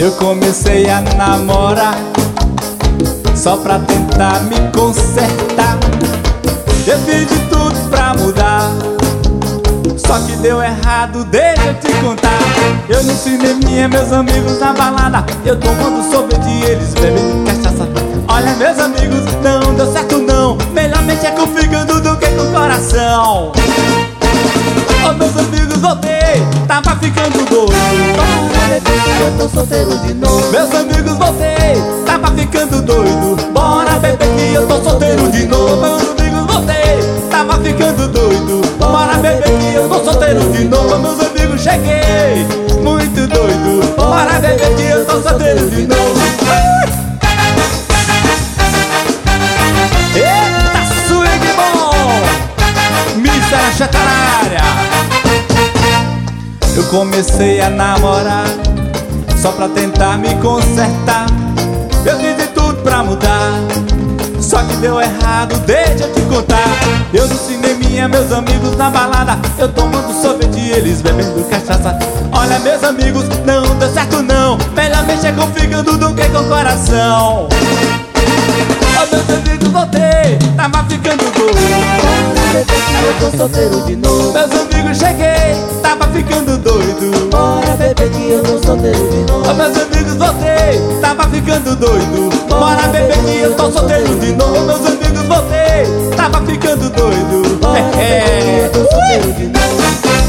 Eu comecei a namorar só pra tentar me consertar. Eu fiz de tudo pra mudar, só que deu errado, deixa eu te contar. Eu no cineminha, meus amigos na balada, eu tomando sorvete e eles bebendo cachaça. Olha, meus amigos, não deu certo não, melhor mexer com o fígado do que com o coração. Oh, meus amigos, voltei, tava ficando doido. Bora beber que eu tô solteiro de novo. Meus amigos, voltei, tava ficando doido. Bora beber que eu tô solteiro de novo. Meus amigos, voltei, tava ficando doido. Bora beber que eu tô solteiro de novo. Meus amigos, cheguei, muito doido. Bora beber que eu tô solteiro de novo. Eita, swing bom! Missa Chata na área. Eu comecei a namorar só pra tentar me consertar. Eu fiz de tudo pra mudar, só que deu errado, deixa eu te contar. Eu no cineminha, meus amigos na balada, eu tomando sorvete e eles bebendo cachaça. Olha, meus amigos, não deu certo não, melhor mexer com o fígado do que com o coração. Oh, meus amigos, voltei, tava ficando doido. Bora beber que eu tô solteiro de novo. Meus amigos, cheguei, tava ficando doido. Bora beber que eu tô solteiro de novo. Oh, meus amigos, voltei, tava ficando doido. Bora beber que eu tô solteiro de novo. Meus amigos, voltei, tava ficando doido. Bora beber que eu tô solteiro de novo.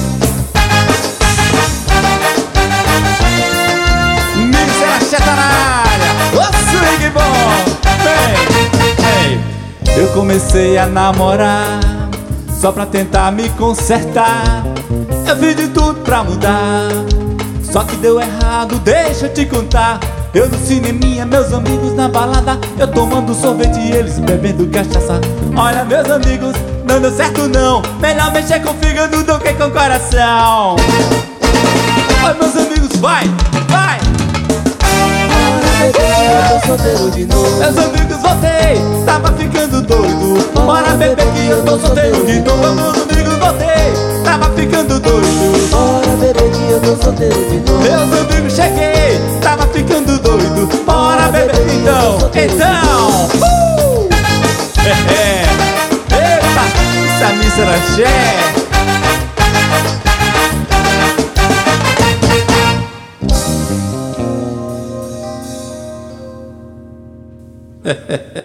Missa Chata na área. Ô, swing bom. Vem. Eu comecei a namorar só pra tentar me consertar. Eu fiz de tudo pra mudar, só que deu errado, deixa eu te contar. Eu no cineminha, meus amigos na balada, eu tomando sorvete e eles bebendo cachaça. Olha, meus amigos, não deu certo não, melhor mexer com o fígado do que com o coração. Olha, meus amigos, vai, vai. Bora beber que eu tô solteiro de novo. Meus amigos, voltei, tava ficando doido. Bora beber que eu tô solteiro de novo. Meus amigos, voltei, tava ficando doido. Bora beber que eu tô solteiro de novo. Meus amigos, cheguei, tava ficando doido. Bora beber então, então. Eita, essa missa era axé.